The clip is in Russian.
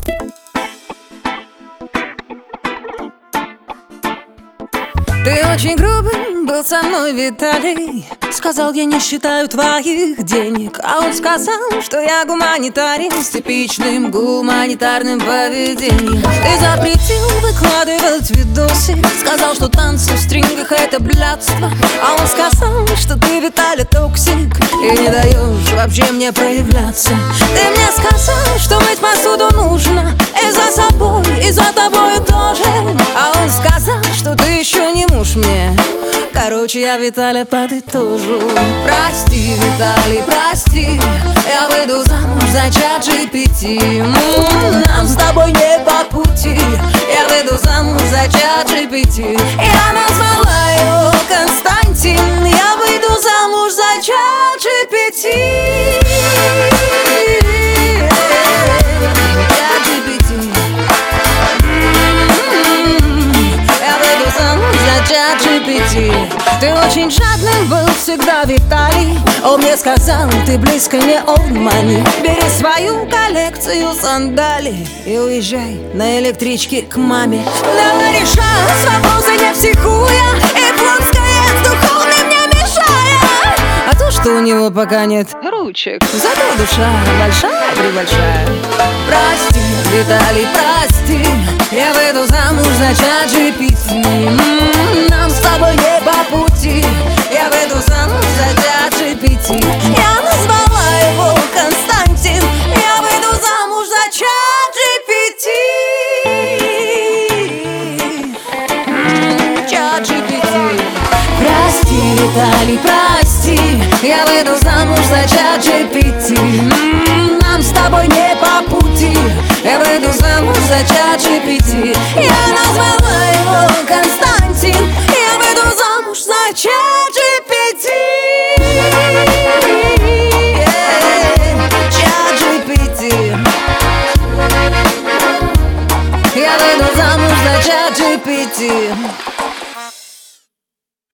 Ты очень грубым был со мной, Виталий. Сказал, я не считаю твоих денег. А он сказал, что я гуманитарий с типичным гуманитарным поведением. Ты запретил выкладывать видосы. Сказал, что танцы в стрингах — это блядство. А он сказал, что ты, Виталя, токсик и не даешь вообще мне проявляться. Ты мне сказал, что мыть посуду нужно и за собой, и за тобой тоже. А он сказал, что ты еще не муж мне. Короче, я, Виталя, подытожу. Прости, Виталий, прости, я выйду замуж за ChatGPT. Нам с тобой не по пути. Я выйду замуж за ChatGPT. Я назвала его Константин. Я выйду замуж за ChatGPT. Ты очень жадным был всегда, Виталий. Он мне сказал, ты близко не обмани. Бери свою коллекцию сандалий и уезжай на электричке к маме. Давай решать вопросы, не психуя, и плотское с духовным не мешая. А то, что у него пока нет ручек, зато душа большая-пребольшая. Прости, Виталий, прости, я выйду замуж за ChatGPT. Нам с тобой не по пути. Я выйду замуж за ChatGPT. Я назвала его Константин. Я выйду замуж за ChatGPT. ChatGPT. Прости, Виталий, прости, я выйду замуж за ChatGPT. Нам с тобой не по пути. Я выйду замуж за ChatGPT. Я назвала его Константин. Я выйду замуж за ChatGPT. ChatGPT. Я выйду замуж за ChatGPT.